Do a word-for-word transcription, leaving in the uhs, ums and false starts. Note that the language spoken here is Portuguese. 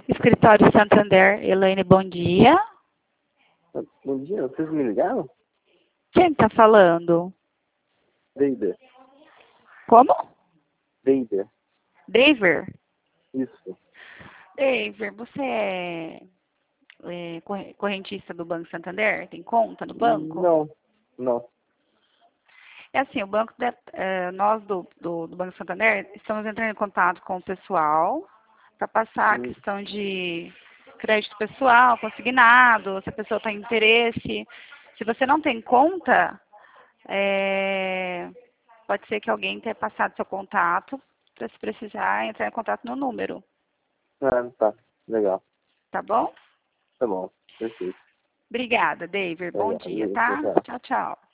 Escritório Santander, Elaine, bom dia. Bom dia, vocês me ligaram? Quem está falando? Deider. Como? Deider. Daver? Isso. Daver, você é, é corre- correntista do Banco Santander? Tem conta no banco? Não, não. É assim, o banco, de- eh, nós do, do, do Banco Santander estamos entrando em contato com o pessoal para passar a Hum. questão de crédito pessoal, consignado, se a pessoa tem interesse. Se você não tem conta, eh, pode ser que alguém tenha passado seu contato para, se precisar, entrar em contato no número, Ah, tá. Legal. tá bom? Tá bom. Perfeito. Obrigada, David. Bom Legal. dia, tá? Legal. Tchau, tchau.